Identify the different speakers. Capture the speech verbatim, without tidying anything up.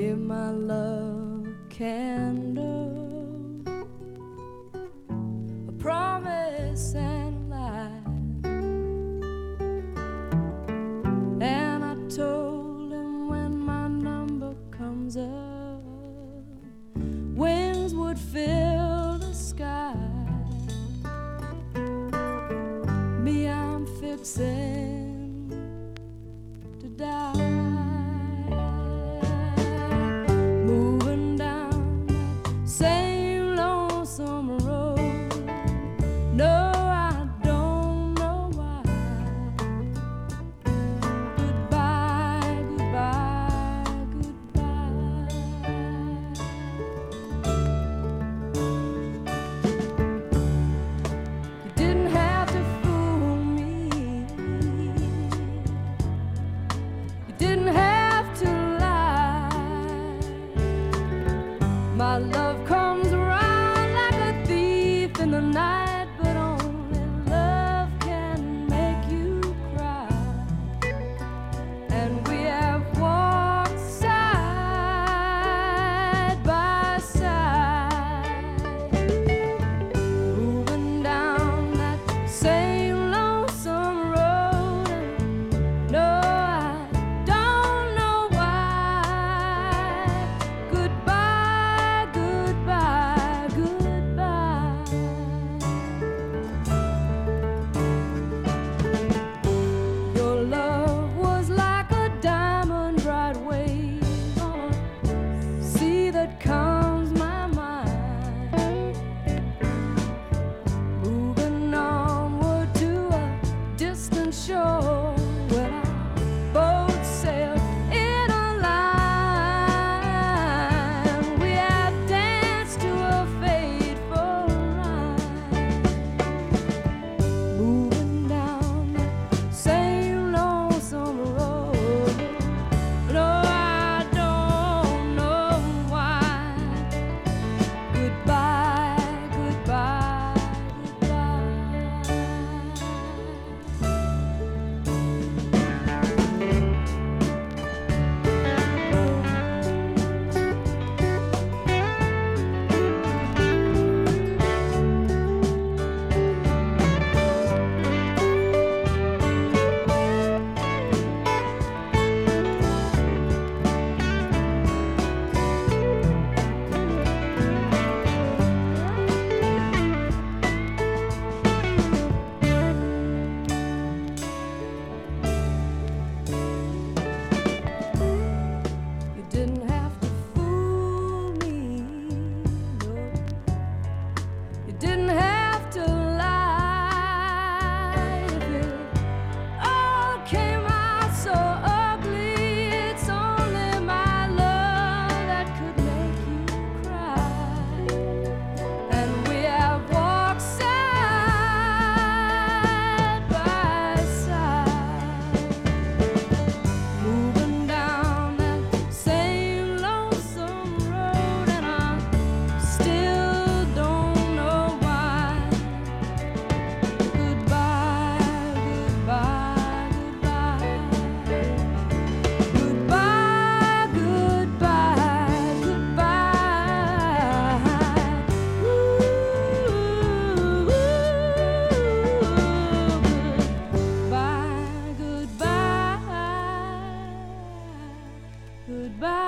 Speaker 1: Give my love a candle, a promise and a lie. And I told him when my number comes up, wings would fill the sky. Me, I'm fixing to die. My love comes around like a thief in the night, but only love can make you cry. And we have walked side by side, moving down that same lonesome road. And no, I don't know why. Goodbye. That calms my mind, moving onward to a distant shore where our boats sail in a line. We have danced to a fateful rhyme, moving down that same lonesome road. No, didn't have to lie. If it all came out so ugly, it's only my love that could make you cry. And we have walked side by side, moving down that same lonesome road. And I still goodbye.